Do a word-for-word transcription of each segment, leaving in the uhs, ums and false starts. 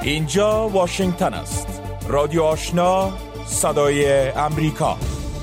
اینجا واشنگتن است. رادیو آشنا، صدای امریکا.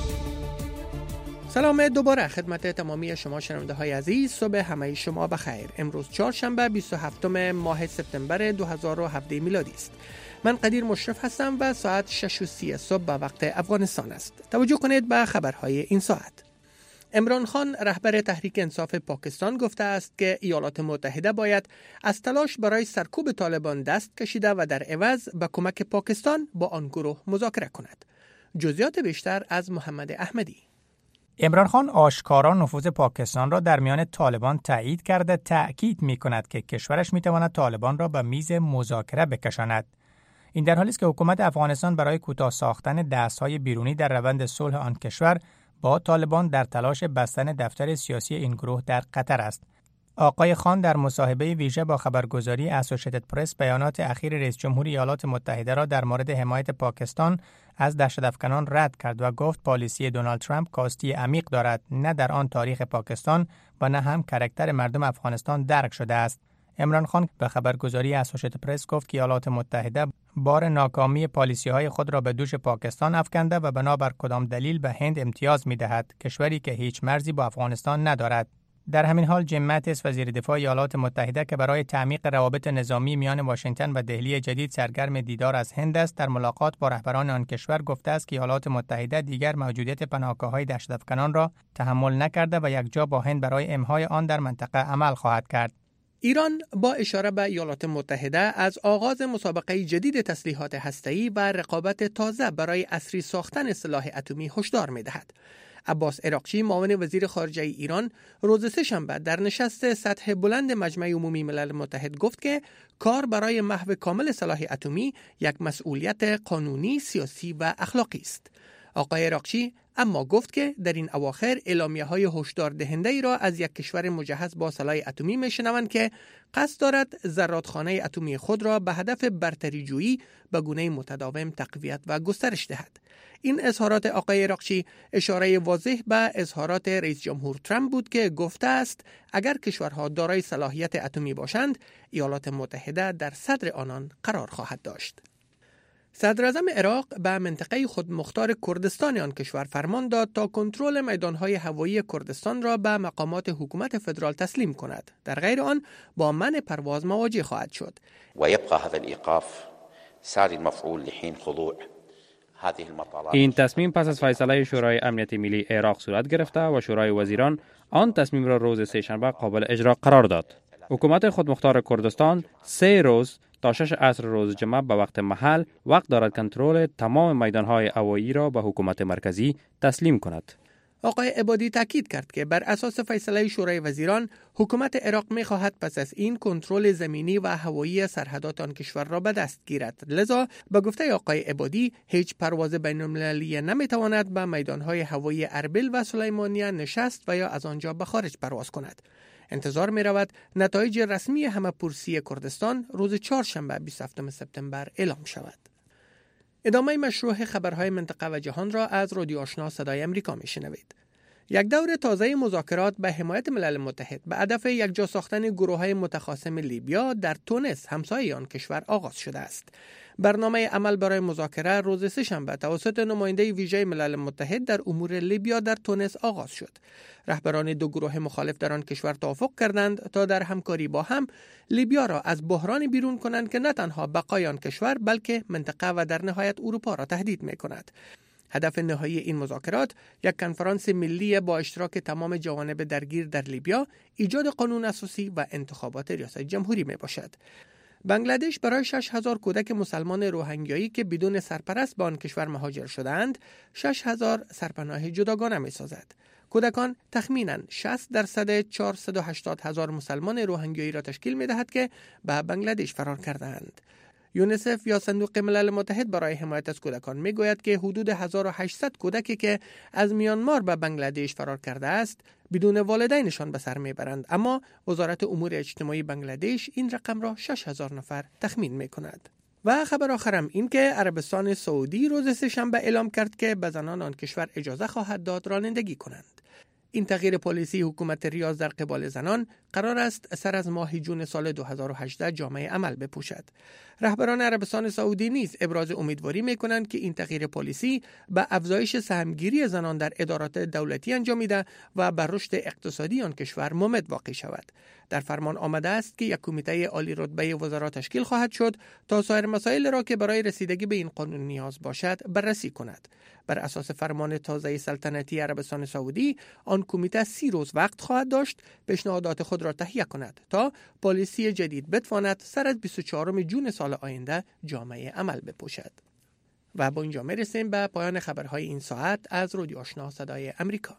سلام دوباره خدمت تمامی شما شنونده های عزیز. صبح همه شما بخیر. امروز چهارشنبه بیست و هفتم ماه سپتامبر دو هزار و هفده میلادی است. من قدیر مشرف هستم و ساعت شش و سی صبح به وقت افغانستان است. توجه کنید به خبرهای این ساعت. عمران خان رهبر تحریک انصاف پاکستان گفته است که ایالات متحده باید از تلاش برای سرکوب طالبان دست کشیده و در عوض به کمک پاکستان با آن گروه مذاکره کند. جزئیات بیشتر از محمد احمدی. عمران خان آشکارا نفوذ پاکستان را در میان طالبان تایید کرده، تأکید می‌کند که کشورش می‌تواند طالبان را به میز مذاکره بکشاند. این در حالی است که حکومت افغانستان برای کوتاه ساختن دست‌های بیرونی در روند صلح آن کشور با طالبان در تلاش بستن دفتر سیاسی این گروه در قطر است. آقای خان در مصاحبه ویژه با خبرگزاری اسوسییتد پرس بیانات اخیر رئیس جمهور ایالات متحده را در مورد حمایت پاکستان از دهشت‌افکنان رد کرد و گفت پالیسی دونالد ترامپ کاستی عمیق دارد، نه در آن تاریخ پاکستان و نه هم کاراکتر مردم افغانستان درک شده است. عمران خان به خبرگزاری اسوسییتد پرس گفت که ایالات متحده بار ناکامی پالیسی‌های خود را به دوش پاکستان افکنده و بنابر کدام دلیل به هند امتیاز می‌دهد، کشوری که هیچ مرزی با افغانستان ندارد. در همین حال جیم ماتیس وزیر دفاع ایالات متحده که برای تعمیق روابط نظامی میان واشنگتن و دهلی جدید سرگرم دیدار از هند است، در ملاقات با رهبران آن کشور گفته است که ایالات متحده دیگر موجودیت پناهگاه‌های دهشت‌افکنان را تحمل نکرده و یکجا با هند برای امهای آن در منطقه عمل خواهد کرد. ایران با اشاره به ایالات متحده از آغاز مسابقه جدید تسلیحات هسته‌ای و رقابت تازه برای عصری ساختن سلاح اتمی هشدار می‌دهد. عباس عراقچی معاون وزیر خارجه ایران روز سه‌شنبه در نشست سطح بلند مجمع عمومی ملل متحد گفت که کار برای محو کامل سلاح اتمی یک مسئولیت قانونی، سیاسی و اخلاقی است. آقای عراقچی اما گفت که در این اواخر اعلامیه‌های هشدار دهنده ای را از یک کشور مجهز با سلاح اتمی میشنوند که قصد دارد زرادخانه اتمی خود را به هدف برتری جویی به گونه متداوم تقویت و گسترش دهد. این اظهارات آقای عراقچی اشاره واضح به اظهارات رئیس جمهور ترامپ بود که گفته است اگر کشورها دارای صلاحیت اتمی باشند، ایالات متحده در صدر آنان قرار خواهد داشت. صدر اعظم عراق به منطقه خودمختار کردستان آن کشور فرمان داد تا کنترل میدانهای هوایی کردستان را به مقامات حکومت فدرال تسلیم کند. در غیر آن با منع پرواز مواجه خواهد شد. و یبقى هذا الايقاف ساری المفعول لحين خضوع هذه المطالب. این تصمیم پس از فیصله شورای امنیت ملی عراق صورت گرفته و شورای وزیران آن تصمیم را روز سه‌شنبه قابل اجرا قرار داد. حکومت خودمختار کردستان سه روز تا شش عصر روز جمعه به وقت محل وقت دارد کنترل تمام میدانهای هوایی را به حکومت مرکزی تسلیم کند. آقای عبادی تاکید کرد که بر اساس فیصله شورای وزیران حکومت عراق می خواهد پس از این کنترل زمینی و هوایی سرحدات آن کشور را به دست گیرد. لذا به گفته آقای عبادی هیچ پرواز بین‌المللی نمی تواند به میدانهای هوایی اربیل و سلیمانیه نشست و یا از آنجا به خارج پرواز کند. انتظار می رود نتایج رسمی همه‌پرسی کردستان روز چهارشنبه بیست و هفتم سپتامبر اعلام شود. ادامه مشروع خبرهای منطقه و جهان را از رادیو آشنا صدای امریکا می شنوید. یک دور تازه مذاکرات به حمایت ملل متحد به هدف یکجا ساختن گروه‌های متخاصم لیبیا در تونس همسایه آن کشور آغاز شده است. برنامه عمل برای مذاکره روز سه‌شنبه توسط نماینده ویژه ملل متحد در امور لیبیا در تونس آغاز شد. رهبران دو گروه مخالف در آن کشور توافق کردند تا در همکاری با هم لیبیا را از بحران بیرون کنند که نه تنها بقای آن کشور بلکه منطقه و در نهایت اروپا را تهدید می‌کند. هدف نهایی این مذاکرات یک کنفرانس ملی با اشتراک تمام جوانب درگیر در لیبیا، ایجاد قانون اساسی و انتخابات ریاست جمهوری می باشد. بنگلادش برای شش هزار کودک مسلمان روهینگیایی که بدون سرپرست به آن کشور مهاجر شدند، شش هزار سرپناه جداگانه می سازد. کودکان تخمیناً شصت درصد چهارصد و هشتاد هزار مسلمان روهینگیایی را تشکیل می دهد که به بنگلادش فرار کردند. یونیسف یا صندوق ملل متحد برای حمایت از کودکان می گوید که حدود هزار و هشتصد کودکی که از میانمار به بنگلادش فرار کرده است بدون والدینشان به سر می برند، اما وزارت امور اجتماعی بنگلادش این رقم را شش هزار نفر تخمین می کند. و خبر آخرم این که عربستان سعودی روز سه‌شنبه اعلام کرد که به زنان آن کشور اجازه خواهد داد رانندگی کنند. این تغییر پالیسی حکومت ریاض در قبال زنان قرار است سر از ماه جون سال دو هزار و هجده جامعه عمل بپوشد. رهبران عربستان سعودی نیز ابراز امیدواری می‌کنند که این تغییر پالیسی به افزایش سهمگیری زنان در ادارات دولتی انجامیده و بر رشد اقتصادی آن کشور ممد واقع شود. در فرمان آمده است که یک کمیته عالی رتبه وزرا تشکیل خواهد شد تا سایر مسائل را که برای رسیدگی به این قانون نیاز باشد بررسی کند. بر اساس فرمان تازه سلطنتی عربستان سعودی، آن کمیته سی روز وقت خواهد داشت پیشنهادات خود را تهیه کند تا پالیسی جدید بتواند سر از بیست و چهارم جون سال آینده جامعه عمل بپوشد. و با اینجا میرسیم به پایان خبرهای این ساعت از رادیو آشنا صدای امریکا.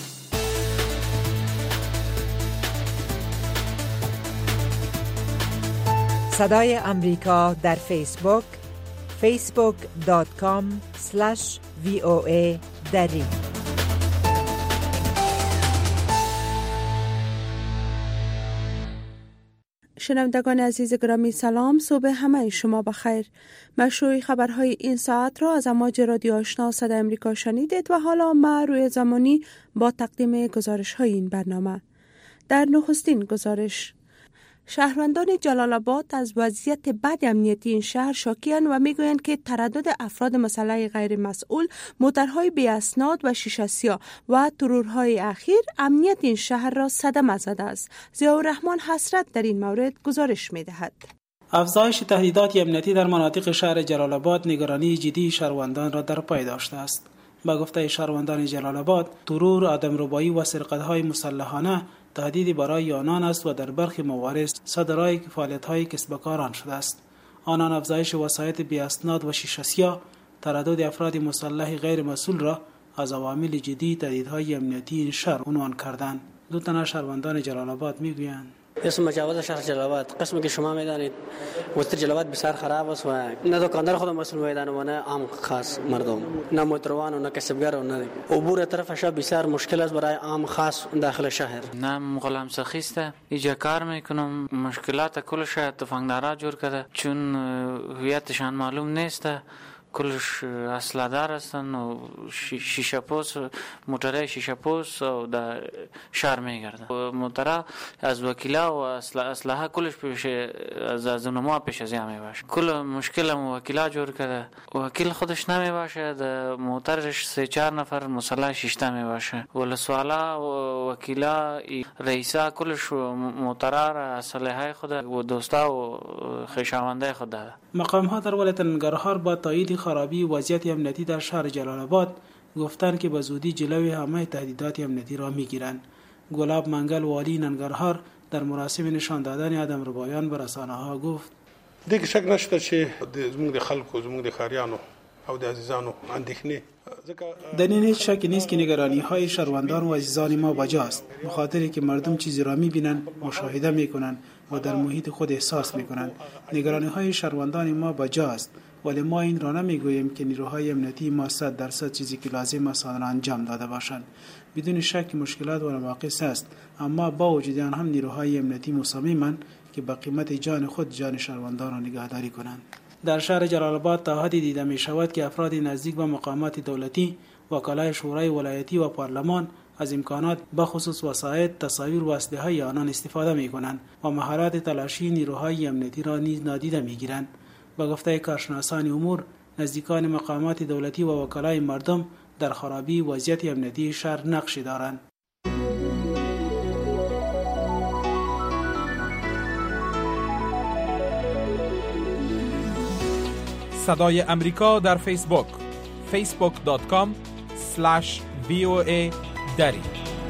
صدای امریکا در فیسبوک فیسبوک دات کام اسلش وی او ای دری. شنوندگان عزیز گرامی سلام، صبح همه شما بخیر. مشروع خبرهای این ساعت را از امواج رادیو آشنا صدای امریکا شنیدید و حالا ما روی زمانی با تقدیم گزارش های این برنامه. در نخستین گزارش، شهروندان جلال آباد از وضعیت بد امنیتی این شهر شاکی‌اند و میگویند که تردد افراد مسلح غیر مسئول، موترهای بی اسناد و شیشه سیاه و ترورهای اخیر امنیت این شهر را صدمه زده است. ضیاءالرحمن حسرت در این مورد گزارش می‌دهد. افزایش تهدیدات امنیتی در مناطق شهر جلال آباد نگرانی جدی شهروندان را در پی داشته است. با گفته شهروندان جلال آباد، ترور، آدمربایی و سرقت‌های مسلحانه تهدیدی برای آنان است و در برخی موارد صدرای فعالیت‌های کسب و کاران شده است. آنان افزایش وسایط بی اسناد و شیشه سیاه، تردد افراد مسلح غیر مسئول را از عوامل جدی تهدیدهای امنیتی این شهر عنوان کردند. دو تن از شهروندان جلال آباد میگویند: اسم مجاور شهر جلال آباد، قسمی که شما میدانید وسط جلال آباد بسیار خراب است و نه دکاندار خود مسئول میدانه و نه عام خاص مردم، نه موتروان و نه کسبگر و نه عبور طرفش بسیار مشکل است برای عام خاص داخل شهر. نام غلام سخیسته، اینجا کار میکنم، مشکلات کلش تفنگدارا جور کرده چون هویتشان معلوم نیست، کلش اسلحه دار هستن و شیشه پوست، موتره شیشه پوست و در شهر میگردن. موتره از وکیلا و اسلحه کلش پیش از از نما پیش از یمی باشه. کل مشکل وکیلا جور کرده. وکیل خودش نمی باشه، در موترش سه چهار نفر مسلح شیشته می باشه. ول سوالا وکیلا رئیسا کلش موتره را اسلحه خود و دوستا و خویشاونده خود داره. مقام ها در ولایت ننگرهار با تایید خرابی وضعیت امنیتی در شهر جلال آباد گفتند که به زودی جلوی همه تهدیدات امنیتی را میگیرند. گلاب منگل والی ننگرهار در مراسم نشان دادن آدمربایان به رسانه‌ها گفت: دیگه شک نشته چې زموږ د خلکو زموږ د خاریانو او د عزیزانو اندېښنې در این هیچ شک نیست که نگرانی های شهروندان و عزیزان ما بجاست، به خاطری که مردم چیزی را میبینند، مشاهده میکنند و در محیط خود احساس میکنند. نگرانی های شهروندان ما بجاست، ولی ما این را نمیگوییم که نیروهای امنیتی ما صد درصد چیزی که لازم است آن را انجام داده باشند. بدون شک مشکلات و نواقص است، اما با وجود آن هم نیروهای امنیتی مصممند که به قیمت جان خود جان شهروندان را نگهداری کنند. در شهر جلال آباد تا حدی دیده می شود که افراد نزدیک به مقامات دولتی، وکلای شورای ولایتی و پارلمان از امکانات بخصوص وسایل، تصاویر و اسلحه آنان استفاده می کنند و مهارت تلاشی نیروهای امنیتی را نیز نادیده می گیرند. با گفته کارشناسان امور، نزدیکان مقامات دولتی و وکلای مردم در خرابی وضعیت امنیتی شهر نقشی دارند. صدای امریکا در فیسبوک فیسبوک دات کام اسلش وی او ای دری.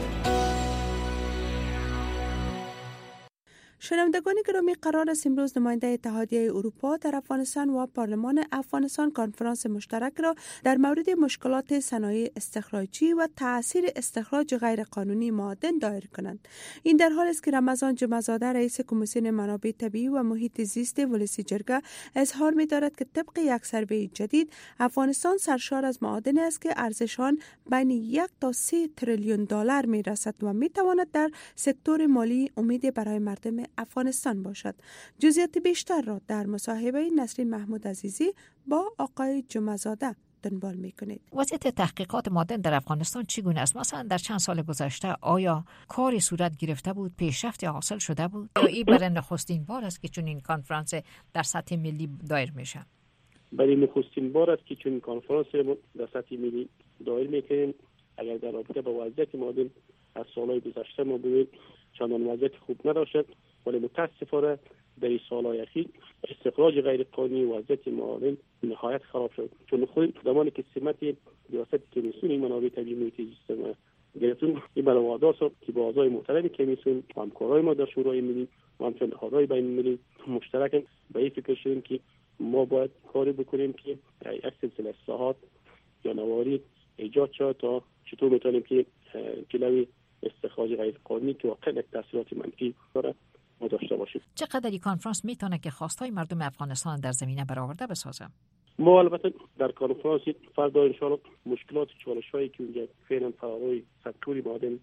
شنوندگان گرامی، قرار است امروز نماینده اتحادیه اروپا در افغانستان و پارلمان افغانستان کنفرانس مشترک را در مورد مشکلات صنایع استخراجی و تأثیر استخراج غیر قانونی معادن دایر کنند. این در حالی است که رمضان جمعه‌زاده رئیس کمیسیون منابع طبیعی و محیط زیست ولسی جرگه اظهار می‌دارد که طبق یک سروی جدید افغانستان سرشار از معادن است که ارزش آن بین یک تا سه تریلیون دلار می‌رسد و می‌تواند در سکتور مالی امید برای مردم افغانستان باشد. جزئیات بیشتر را در مصاحبه نسرین محمود عزیزی با آقای جمعه‌زاده دنبال میکنید. وضعیت تحقیقات معدن در افغانستان چگونه است؟ مثلا در چند سال گذشته آیا کاری صورت گرفته بود، پیشرفتی حاصل شده بود؟ یا این برای نخستین بار است که چون این کنفرانس در سطح ملی دایر میشه؟ برای نخستین بار است که چون کنفرانس در سطح ملی دایر میکنیم. اگر در رابطه با وضعیت معدن از سالهای گذشته ما ببینیم چندان وضعیت خوب نداشت، ولی متاسفانه در این سالهای اخیر استخراج غیر قانونی وضعیت معادن نهایت خراب شد. چون خود زمانی که سمت ریاست کمیسیون منابع طبیعی محیط زیست گرفتون، این برای وادار شد که با اعضای محترم کمیسیون و همکارای ما در شورای ملی و همچنین نهادهای بین المللی مشترک به این فکر شدیم که ما باید کاری بکنیم که یک سلسله اصلاحات یا نواری ایجاد شد تا چطور میتونیم که جلوی استخراج غیر قانونی که واقعا یک تاثیرات منفی داره ما داشته باشیم. چقدر این کنفرانس میتونه که خواستای مردم افغانستان در زمینه برآورده بسازه؟ ما البته در کنفرانس فردا ان شاء الله مشکلات چالش‌هایی که اونجا فعلا فراروی سکتور معدن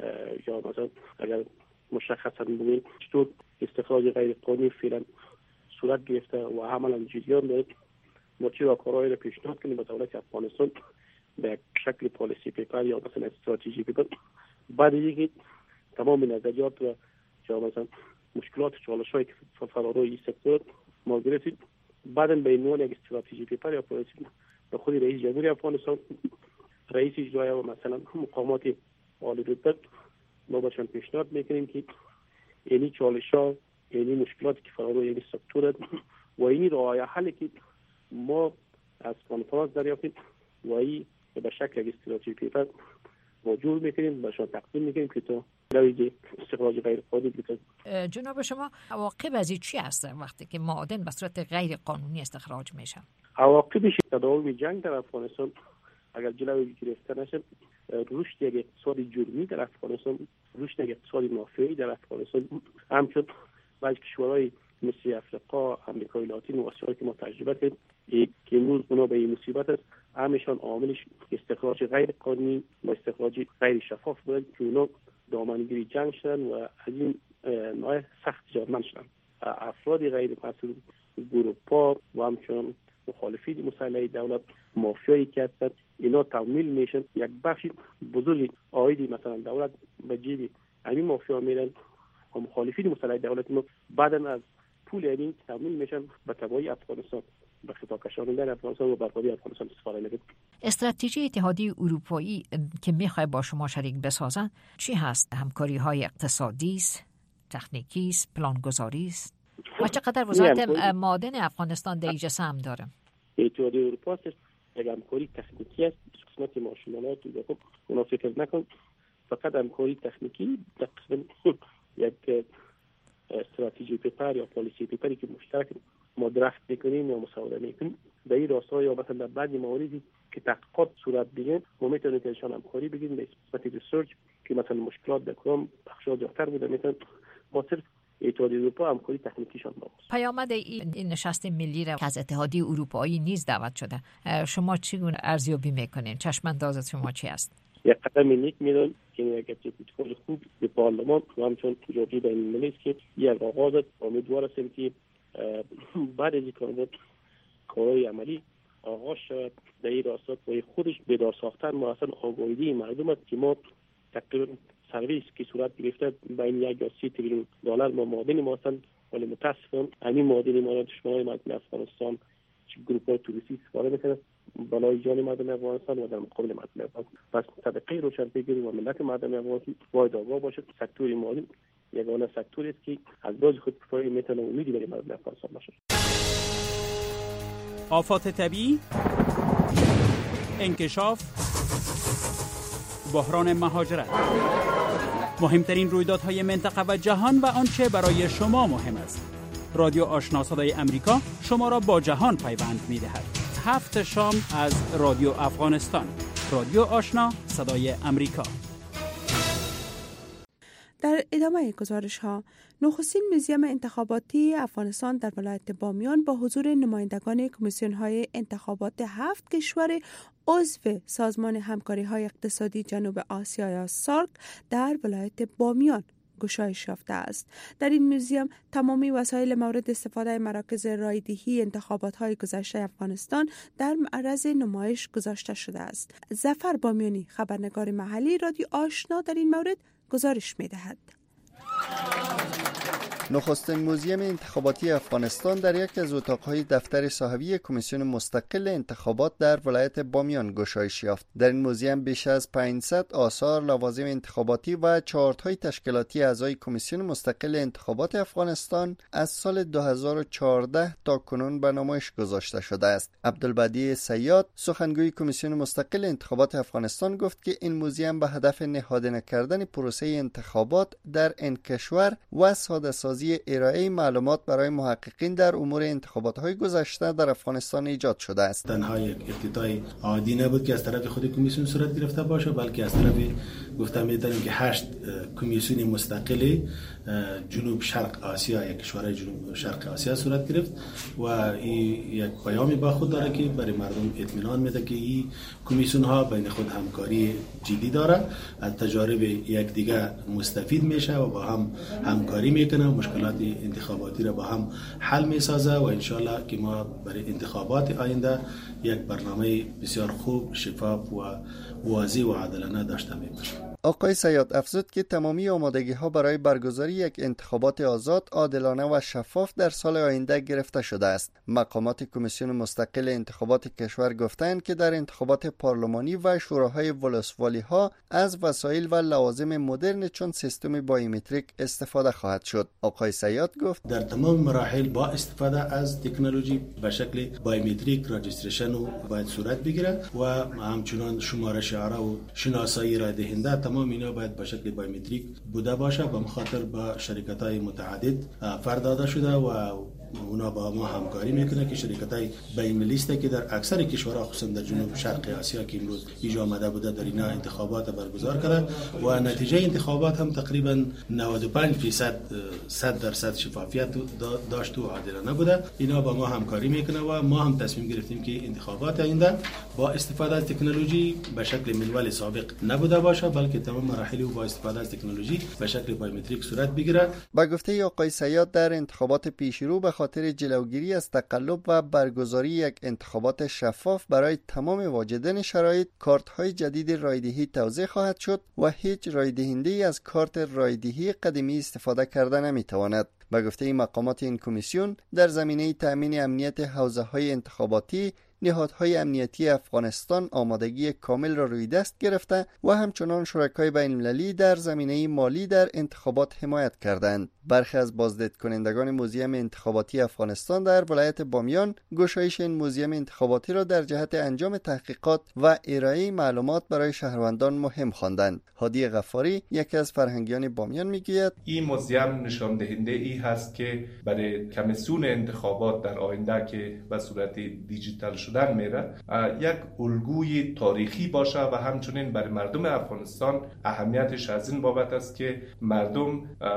یا مثلا اگر مشخصا بگیم چطور استخراج غیر قانونی فعلا صورت گرفته و عملا جریان داره، ما چه راهکارهایی را پیشنهاد کنیم به دولت افغانستان به یک شکل پالیسی پیپر یا مثلا استراتژی پیپر، بعد دیگه تمام نظریات و یا مثلا مشکلات چالش‌هایی که فراروی این سکتور ما گرفتیم، بعداً به عنوان یک استراتژی پیپر یا پالیسی به خود رئیس جمهوری افغانستان، رئیس اجرایی و مثلا مقامات عالی رتبه ما باشن پیشنهاد میکنیم که اینی چالش‌ها، اینی مشکلاتی که فراروی این سکتور و اینی راه حلی که ما از کنفرانس دریافتیم و این به شکل یک استراتژی پیپر موجود میکنیم بهشون تقدیم میکنیم که تو لویجی استخراج غیر قانونی بکنیم. جناب شما عواقب از این چی هست وقتی که معادن به صورت غیر قانونی استخراج میشه؟ عواقبش تداوم جنگ در افغانستان اگر جلوی گرفته نشه، رشد یک اقتصاد جرمی در افغانستان، رشد یک اقتصاد مافیایی در افغانستان، همچون بعضی کشورهای مثل افریقا، امریکای لاتین و آسیا که ما تجربه کردیم که امروز بنا به این مصیبت است، همشان عاملش استخراج غیر قانونی و استخراج غیر شفاف بود که اونا دامنگیری جنگ شدن و از این نوع سخت جرمان شدن. افراد غیر مسئول گروپا و همچنان مخالفین مسلح دولت، مافیایی که هستند، اینا تمویل میشن، یک بخش بزرگی عایدی مثلا دولت به جیب همین مافیا میرن و مخالفین مسلح دولت ما بعدن از پول همین تمویل میشن به تبعی افغانستان، به خطا کشاندن افغانستان و بربادی افغانستان استفاده میکنن. استراتژی اتحادیه اروپایی که میخواد با شما شریک بسازن چی هست؟ همکاری های اقتصادی است، تکنیکی است، پلانگذاری است و چقدر وزارت معادن افغانستان در اینجا سهم داره؟ اتحادیه اروپا یک همکاری تکنیکی است، قسمت ماشینالات و خب اونا فکر نکن، فقط همکاری تکنیکی تقریبا یک استراتژی پیپر یا پالیسی پیپری که مشترک ما درافت میکنیم یا مساوده میکنیم در این راستای یا مثلا در بعضی مواردی که تحقیقات صورت بگیرن ما میتونیم که اشان همکاری بگیریم به قسمت ریسرچ که مثلا مشکلات در کدام بخش‌ها جاتر بوده میتونن با صرف اتحادیه اروپا همکاری تکنیکیشان با پیامد این نشست ملی را که از اتحادیه اروپایی نیز دعوت شده شما چگونه ارزیابی میکنین؟ چشمانداز شما چی است؟ یک قدم نیک میدون که یک اتفاق خوب به پارلمان و همچون جوری بین المللی است که یک آغاز است. امیدوار هستیم که بعد از این کارهای عملی آغاز شد در این راستات و خودش بیدار ساختن ما اصلا آگاهی مردم است که ما تقریبا سرویس که صورت گرفته بین یک یا سی تریلیون دلار ما معادن ما هستند، ولی متاسفانه همین معادن ما را دشمنان مردم افغانستان چه گروه‌های توریستی استفاده میکنند بالای جان مردم افغانستان و در مقابل مردم افغانستان. پس طبقه روشن بگیریم و ملت مردم افغانستان باید آگاه باشد سکتور معادن یگانه سکتوری است که از راز خود کفایی میتونه امیدی برای مردم افغانستان باشه. آفات طبیعی، انکشاف، بحران مهاجرت، مهمترین رویدادهای منطقه و جهان و آنچه برای شما مهم است. رادیو آشنا صدای امریکا شما را با جهان پیوند می‌دهد. هفت شام از رادیو افغانستان. رادیو آشنا صدای امریکا. در ادامه گزارش ها، نخستین موزیم انتخاباتی افغانستان در ولایت بامیان با حضور نمایندگان کمیسیون های انتخابات هفت کشور عضو سازمان همکاری های اقتصادی جنوب آسیا یا سارک در ولایت بامیان گشایش یافته است. در این موزیم تمامی وسایل مورد استفاده مراکز رایدهی انتخابات‌های گذشته افغانستان در معرض نمایش گذاشته شده است. ظفر بامیانی، خبرنگار محلی رادیو آشنا، در این مورد گزارش می‌دهد. نخستین موزیم انتخاباتی افغانستان در یک از اتاقهای دفتر صاحبی کمیسیون مستقل انتخابات در ولایت بامیان گشایش یافت. در این موزیم بیش از پانصد آثار، لوازم انتخاباتی و چارت‌های تشکیلاتی اعضای کمیسیون مستقل انتخابات افغانستان از سال دو هزار و چهارده تا کنون به نمایش گذاشته شده است. عبدالبدیع صیاد، سخنگوی کمیسیون مستقل انتخابات افغانستان، گفت که این موزیم به هدف نهادینه نکردن پروسه انتخابات در این کشور و ساده سازی ارائه معلومات برای محققین در امور انتخابات‌های گذشته در افغانستان ایجاد شده است. تنها یک افتتاح عادی نبود که از طرف خود کمیسیون صورت گرفته باشه، بلکه از طرف گفتم می‌تونیم که هشت کمیسیون مستقل جنوب شرق آسیا، یک کشور جنوب شرق آسیا صورت گرفت و این یک پیامی با خود داره که برای مردم اطمینان میده که این کمیسیون ها بین خود همکاری جدی داره، از تجارب یک دیگه مستفید میشه و با هم همکاری میکنه، مشکلات انتخاباتی را با هم حل میسازه و انشالله که ما برای انتخابات آینده یک برنامه بسیار خوب، شفاف و واضح و عادلانه داشته میباشیم. آقای صیاد افزود که تمامی آمادگی ها برای برگزاری یک انتخابات آزاد، عادلانه و شفاف در سال آینده گرفته شده است. مقامات کمیسیون مستقل انتخابات کشور گفتند که در انتخابات پارلمانی و شوراهای ولسوالی ها از وسایل و لوازم مدرن چون سیستم بایومتریک استفاده خواهد شد. آقای صیاد گفت در تمام مراحل با استفاده از تکنولوژی به شکل بایومتریک راجستریشن باید صورت بگیره و همچنان شماره شعاره و شناسایی رای دهنده، تمام اینا باید به شکل بایومتریک بوده باشه. به خاطر با شرکت‌های متعدد فرد داده شده و اونا با ما همکاری میکنه که شرکت‌های بین‌المللی است که در اکثر کشورها خصوصا در جنوب شرق آسیا که امروز ایجا آمده بوده در اینا انتخابات برگزار کرده و نتیجه انتخابات هم تقریبا نود و پنج درصد صد درصد شفافیت داشت و عادلانه بوده. اینا با ما همکاری میکنه و ما هم تصمیم گرفتیم که انتخابات آینده با استفاده از تکنولوژی به شکل منوال سابق نبوده باشه، بلکه تمام مراحل با استفاده از تکنولوژی به شکل بایومتریک صورت بگیره. با گفته آقای صیاد در انتخابات پیشرو به خاطر جلوگیری از تقلب و برگزاری یک انتخابات شفاف برای تمام واجدین شرایط، کارت‌های جدید رایدهی توزیع خواهد شد و هیچ رایدهنده‌ای از کارت رایدهی قدیمی استفاده کرده نمی‌تواند. با گفته مقامات این کمیسیون در زمینه تأمین امنیت حوزه‌های انتخاباتی، نهادهای امنیتی افغانستان آمادگی کامل را روی دست گرفته و همچنان شرکای بین‌المللی در زمینه مالی در انتخابات حمایت کردند. برخی از بازدید کنندگان موزیم انتخاباتی افغانستان در ولایت بامیان گشایش این موزیم انتخاباتی را در جهت انجام تحقیقات و ارائه معلومات برای شهروندان مهم خواندند. هادی غفاری، یکی از فرهنگیان بامیان، میگوید این موزیم نشان دهنده ای هست که برای کمیسیون انتخابات در آینده که به صورت دیجیتال شدن میره یک الگوی تاریخی باشه و همچنین برای مردم افغانستان اهمیتش از این بابت است که مردم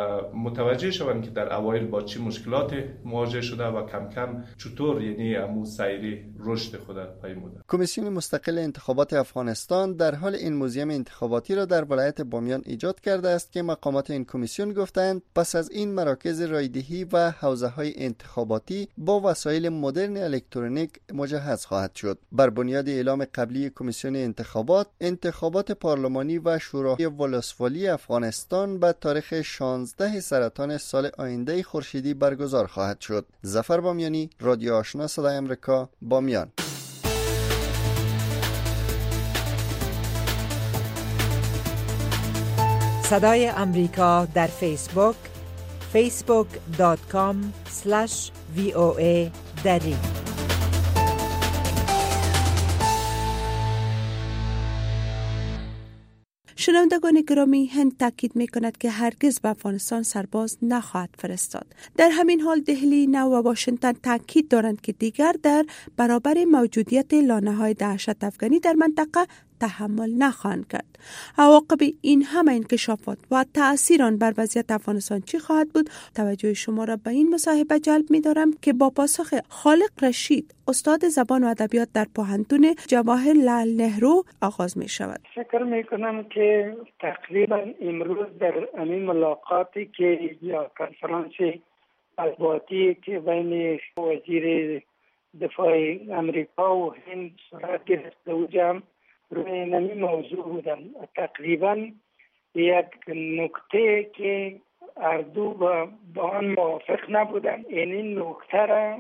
متوجه شوند که در اوایل با چه مشکلات مواجه شده و کم کم چطور یعنی امو سیر رشد خود پیموده. کمیسیون مستقل انتخابات افغانستان در حال این موزیم انتخاباتی را در ولایت بامیان ایجاد کرده است که مقامات این کمیسیون گفتند پس از این مراکز رایدهی و حوزه‌های انتخاباتی با وسایل مدرن الکترونیک مجهز خواهد شد. بر بنیاد اعلام قبلی کمیسیون انتخابات، انتخابات پارلمانی و شورای ولسوالی افغانستان به تاریخ شانزده سرطان سال آینده خورشیدی برگزار خواهد شد. ظفر بامیانی، رادیو آشنا صدای آمریکا، بامیان. صدای آمریکا در فیسبوک فیسبوک دات کام اسلش وی او ای دری. شنوندگان گرامی، هند تاکید می کند که هرگز به افغانستان سرباز نخواهد فرستاد. در همین حال دهلی، نو و واشنگتن تاکید دارند که دیگر در برابر موجودیت لانه‌های دهشت افغانی در منطقه تحمل نخواهند کرد. عواقب این همه انکشافات و تأثیر آن بر وضعیت افغانستان چی خواهد بود؟ توجه شما را به این مصاحبه جلب می دارم که با پاسخ خالق رشید، استاد زبان و ادبیات در پوهنتون جواهر لال نهرو آغاز می شود. فکر می کنم که تقریبا امروز در این ملاقاتی که یا کنفرانس مطبوعاتی که بین وزیر دفاع امریکا و هند صورت گرفته و جمع روی این موضوع بودن، تقریبا یک نکته که اردو با, با آن موافق نبودن، این نکته را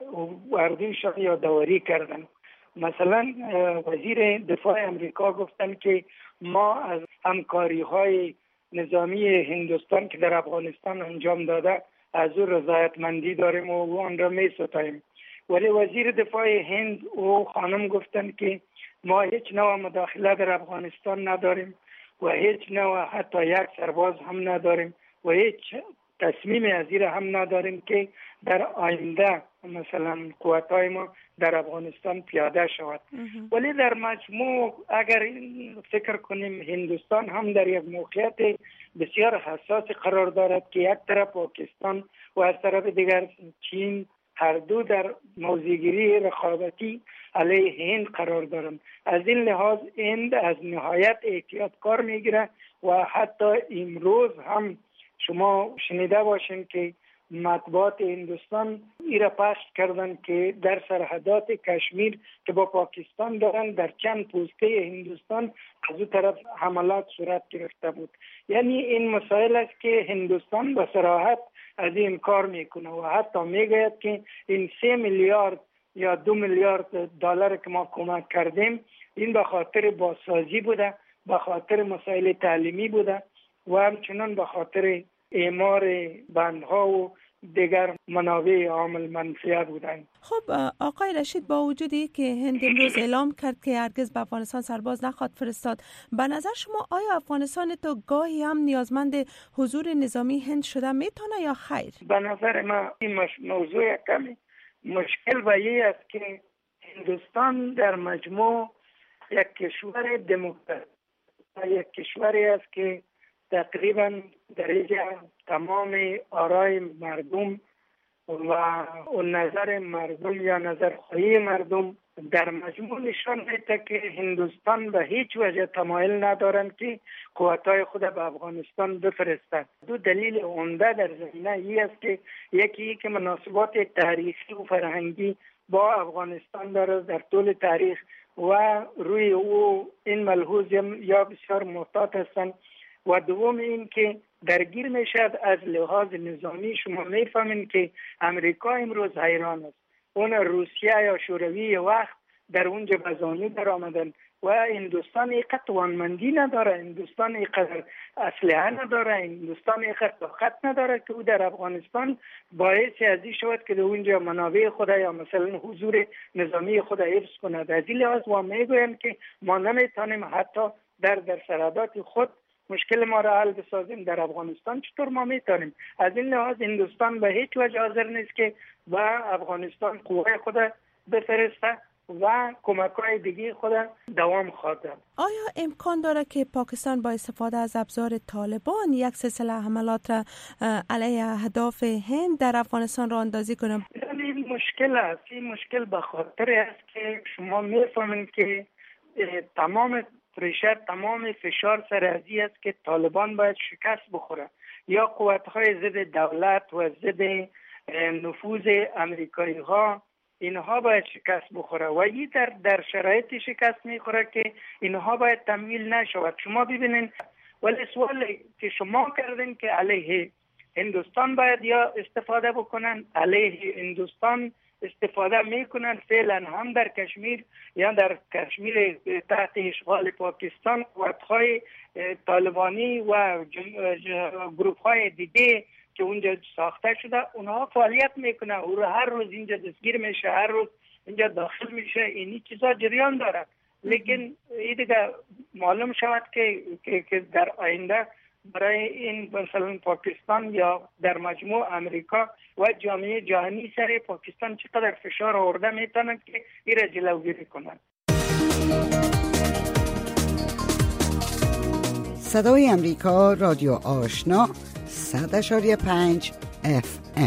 اردوشان یادآوری کردن. مثلا وزیر دفاع امریکا گفتن که ما از همکاری های نظامی هندوستان که در افغانستان انجام داده از او رضایتمندی داریم و آن را می ستاییم. ولی وزیر دفاع هند و خانم گفتن که ما هیچ نوع مداخله در افغانستان نداریم و هیچ نوع حتی یک سرباز هم نداریم و هیچ تصمیم از این هم نداریم که در آینده مثلا قوت‌های ما در افغانستان پیاده شود. ولی در مجموع اگر فکر کنیم هندوستان هم در یک موقعیت بسیار حساس قرار دارد که یک طرف پاکستان و از طرف دیگر چین هر دو در موضع‌گیری رقابتی علیه هند قرار دارند. از این لحاظ هند از نهایت احتیاط کار میگیره و حتی امروز هم شما شنیده باشین که مطبوعات هندوستان ایره پخش کردن که در سرحدات کشمیر که با پاکستان دارن در چند پوسته هندوستان از اون طرف حملات صورت گرفته بود. یعنی این مسائل است که هندوستان به صراحت از این کار میکنه و حتی میگوید که این سه میلیارد یا دو میلیارد دلار که ما کمک کردیم این به خاطر بازسازی بوده، به خاطر مسائل تعلیمی بوده و همچنان به خاطر اعمار بندها و دیگر منابع عامل منفعه بودند. خب آقای رشید، با وجودی که هند امروز اعلام کرد که هرگز به افغانستان سرباز نخواهد فرستاد، به نظر شما آیا افغانستان تو گاهی هم نیازمند حضور نظامی هند شده میتونه یا خیر؟ به نظر من این موضوع کمی مشکل و یه است که هندوستان در مجموع یک کشور دموکرات، یک کشوری است که تقریبا درجه تمام آرای مردم و نظر مردم یا نظرخواهی مردم در مجموع نشان میده که هندوستان به هیچ وجه تمایل ندارند که قوتای خود به افغانستان بفرستند. دو دلیل عمده در زمینه ای است که یکی که مناسبات تاریخی و فرهنگی با افغانستان داره در طول تاریخ و روی او این ملحوظ یا بسیار محتاط هستند و دوم این که درگیر میشد از لحاظ نظامی. شما میفهمین که امریکا امروز حیران است، اون روسیه یا شوروی وقت در اونجا بزانو در آمدن و هندوستان اینقدر توانمندی نداره، هندوستان اینقدر اسلحه نداره، هندوستان اینقدر طاقت نداره که او در افغانستان باعث ازی شود که در اونجا منابع خود یا مثلا حضور نظامی خود حفظ کند. از این لحاظ ما میگویم که ما نمیتونیم حتی در در سرحدات خود مشکل ما را حل بسازیم. در افغانستان چطور ما میتونیم؟ از این لحاظ هندوستان به هیچ وجه حاضر نیست که به افغانستان قوه خود بفرسته و کمک‌های دیگه خود دوام خواهد داد. آیا امکان داره که پاکستان با استفاده از ابزار طالبان یک سلسله حملات را علیه اهداف هند در افغانستان را اندازی کنه؟ این مشکل است. این مشکل به خاطر است که شما میفهمید که تمام پرشر، تمام فشار سر ازی است که طالبان باید شکست بخوره یا قوت‌های ضد دولت و ضد نفوذ امریکایی ها اینها باید شکست بخوره و این در در شرایطی شکست میخوره که اینها باید تمویل نشود. شما ببینین، ولی سوالی که شما کردین که علیه هندوستان باید یا استفاده بکنن، علیه هندوستان استفاده میکنن فعلا هم در کشمیر یا در کشمیر تحت اشغال پاکستان قوت‌های طالبانی و گروه‌های دیگه که اونجا ساخته شده اونها فعالیت میکنه و هر روز اینجا دستگیر میشه، هر روز اینجا داخل میشه، اینی چیزا جریان داره. لیکن این دیگه معلوم شود که که در آینده برای این مثلا پاکستان یا در مجموع امریکا و جامعه جهانی سر پاکستان چقدر فشار آورده میتونن که این را جلوگیری کنند. صدای امریکا، رادیو آشنا، صد اشاری پنج اف ام.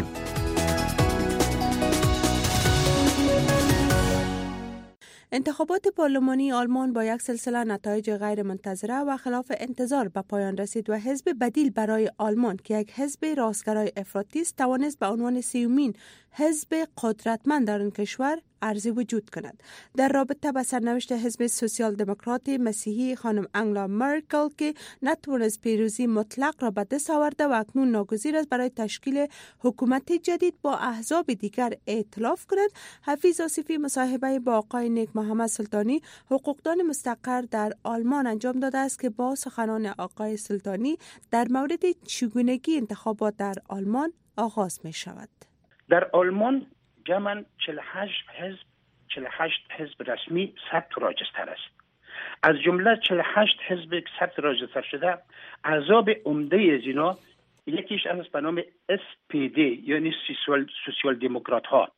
انتخابات پارلمانی آلمان با یک سلسله نتایج غیر منتظره و خلاف انتظار به پایان رسید و حزب بدیل برای آلمان که یک حزب راستگرای افراطی است توانست به عنوان سیومین حزب قدرتمند در این کشور عرضی وجود کند. در رابطه با سرنوشت حزب سوسیال دموکرات مسیحی خانم انگلا مرکل که نتوانست پیروزی مطلق را به دست آورده و اکنون ناگزیر است برای تشکیل حکومت جدید با احزاب دیگر ائتلاف کند، حفیظ آصفی مصاحبه با آقای نیک محمد سلطانی حقوقدان مستقر در آلمان انجام داده است که با سخنان آقای سلطانی در مورد چگونگی انتخابات در آلمان آغاز می شود. در آلمان جمعاً چهل و هشت حزب چهل و هشت حزب رسمی ثبت راجستر است. از جمله چهل و هشت حزب که ثبت راجستر شده، احزاب عمده از اینا یکیش از به نام اس پی دی یعنی سوسیال سوسیال دموکرات ها،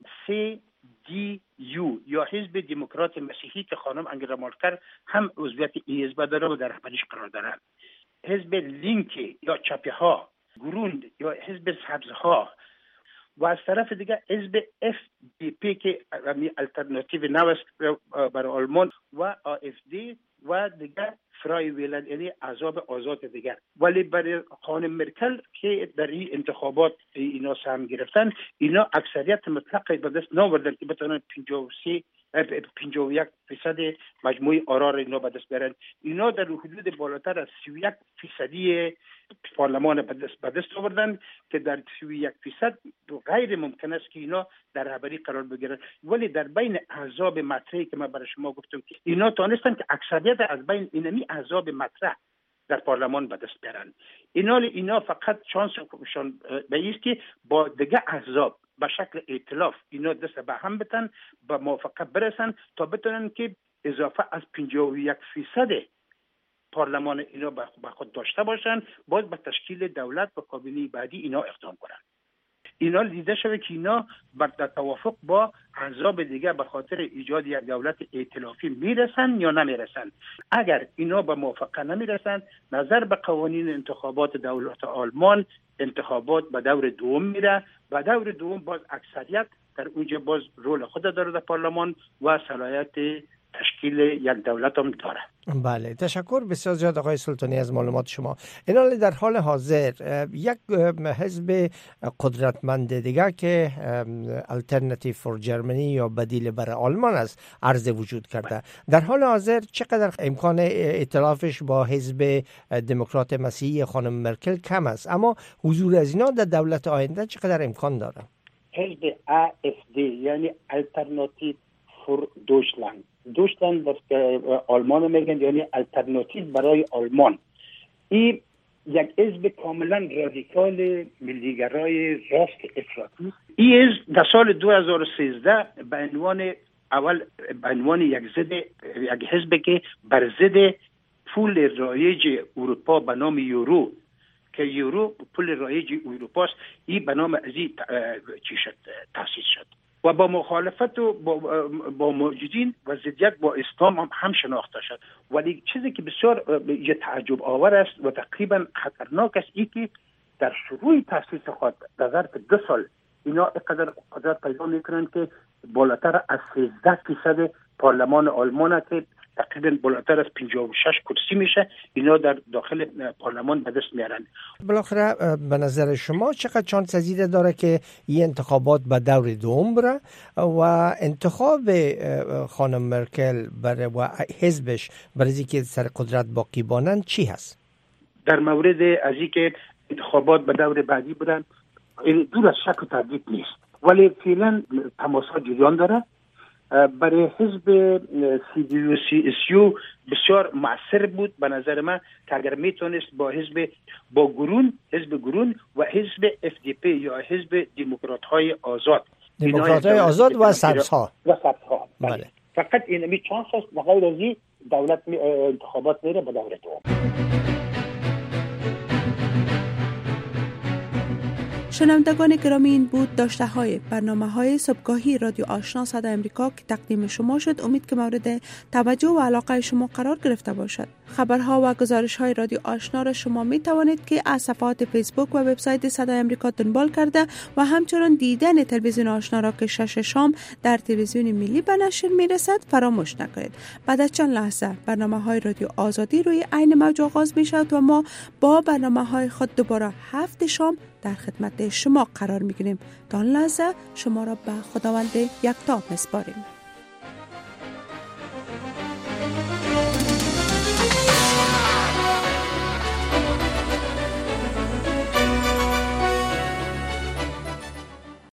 سی دی یو یا حزب دموکرات مسیحی که خانم انگلا مرکل هم عضویت این حزب داره و در رهبریش قرار داره، حزب لینک یا چپی ها، گروند یا حزب سبز ها، و از طرف دیگه حزب اف دی پی که الटरनेटिव نو است برای آلمان و آ اف دی و دیگه فرای ویلند یعنی احزاب آزاد دیگر. ولی برای خانم مرکل که در این انتخابات اینا سهم گرفتن، اینا اکثریت مطلق به دست نآوردن که بتونن پنجاه و سه پنجاه و یک فیصد مجموع آرا را اینا به دست بیارن. اینا در حدود بالاتر از سی و یک فیصدی پارلمان به دست به دست آوردن که در سی و یک فیصد غیر ممکن است که اینا در رهبری قرار بگیرن. ولی در بین احزاب مطرحی که من برای شما گفتم که اینا تونستن که اکثریت از بین اینمی احزاب مطرح در پارلمان به دست بیارن. اینا اینا فقط شانسشون به است که با دیگه احزاب به شکل ائتلاف اینا دست به هم بتن با موافقت برسن تا بتونن که اضافه از پنجاه و یک فیصد پارلمان اینا به خود داشته باشن، باز به تشکیل دولت و کابینه بعدی اینا اقدام کنن. اینا دیده شده که اینا بر توافق با احزاب دیگه به خاطر ایجاد یک دولت ائتلافی میرسن یا نمیرسن. اگر اینا به موافقت نمیرسن، نظر به قوانین انتخابات دولت آلمان، انتخابات به دور دوم میره و دور دوم باز اکثریت در اونجا باز رول خود داره در پارلمان و صلاحیت تشکیل یک دولت هم داره. بله، تشکر بسیار زیاد آقای سلطانی از معلومات شما. این در حال حاضر یک حزب قدرتمند دیگه که الटरनेटिव فور جرمنی یا بدیل برای آلمان است عرض وجود کرده. در حال حاضر چقدر امکان ائتلافش با حزب دموکرات مسیحی خانم مرکل کم است، اما حضور از اینا در دولت آینده چقدر امکان داره؟ حزب آ اف دی یعنی الटरनेटिव فور دویچلند دویچلند در آلمان میگن یعنی الटरनेटिव برای آلمان، این یک حزب کاملا رادیکال ملیگرای راست افراطی. این حزب در سال دو هزار و سیزده به عنوان اول به عنوان یک ضد یک حزب که بر ضد پول رایج اروپا به نام یورو که یورو پول رایج اروپا است، این به نام ازی چی شد تأسیس شد و با مخالفت و با, با موجودین و ضدیت با اسلام هم, هم شناخته شد. ولی چیزی که بسیار یه تعجب آور است و تقریبا خطرناک است ای که در شروع تأسیس خود در ظرف دو سال اینا اینقدر قدرت پیدا میکنن که بالاتر از سیزده فیصد پارلمان آلمان که تقریبا بالاتر از پنجاه و شش کرسی میشه اینا در داخل پارلمان به دست میارن. بالاخره به نظر شما چقدر شانس زیاده داره که این انتخابات به دور دوم بره و انتخاب خانم مرکل برای و حزبش برای اینکه سر قدرت باقی بانن چی هست؟ در مورد از اینکه انتخابات به دور بعدی برن دور از شک و تردید نیست، ولی فعلا تماسات جریان داره. برای حزب سی دی یو سی اس یو بسیار مؤثر بود به نظر من که اگر میتونست با حزب با گرون حزب گرون و حزب اف دی پی یا حزب دموکرات های آزاد دموکرات های آزاد و سبز ها و سبز ها بله. فقط این می چانس است و غیر از این دولت انتخابات میره به دور دوم. شنوندگان گرامی، این بود داشته های برنامه های صبحگاهی رادیو آشنا صدای امریکا که تقدیم شما شد. امید که مورد توجه و علاقه شما قرار گرفته باشد. خبرها و گزارش های رادیو آشنا را شما می توانید که از صفحات فیسبوک و وبسایت صدای امریکا دنبال کرده و همچنین دیدن تلویزیون آشنا را که شش شام در تلویزیون ملی به نشر می رسد فراموش نکنید. بعد از چند لحظه برنامه های رادیو آزادی روی عین موج آغاز می شود و ما با برنامه های خود دوباره هفت شام در خدمت شما قرار می گیریم. تا آن لحظه شما را به خداوند یکتا می سپاریم.